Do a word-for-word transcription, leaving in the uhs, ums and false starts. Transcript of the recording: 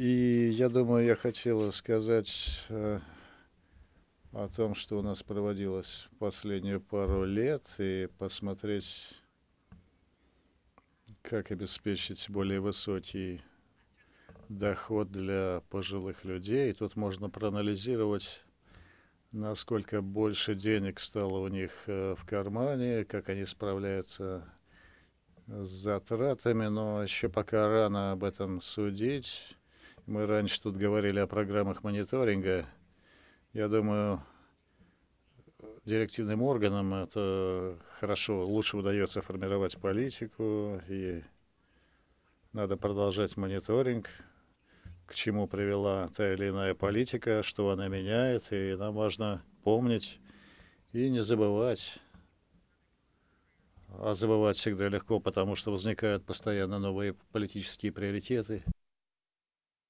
И я думаю, я хотела сказать э, о том, что у нас проводилось последнюю пару лет, и посмотреть, как обеспечить более высокий доход для пожилых людей. И тут можно проанализировать, насколько больше денег стало у них э, в кармане, как они справляются с затратами, но еще пока рано об этом судить. Мы раньше тут говорили о программах мониторинга. Я думаю, директивным органам это хорошо, лучше удается формировать политику, и надо продолжать мониторинг, к чему привела та или иная политика, что она меняет, и нам важно помнить и не забывать. А забывать всегда легко, потому что возникают постоянно новые политические приоритеты.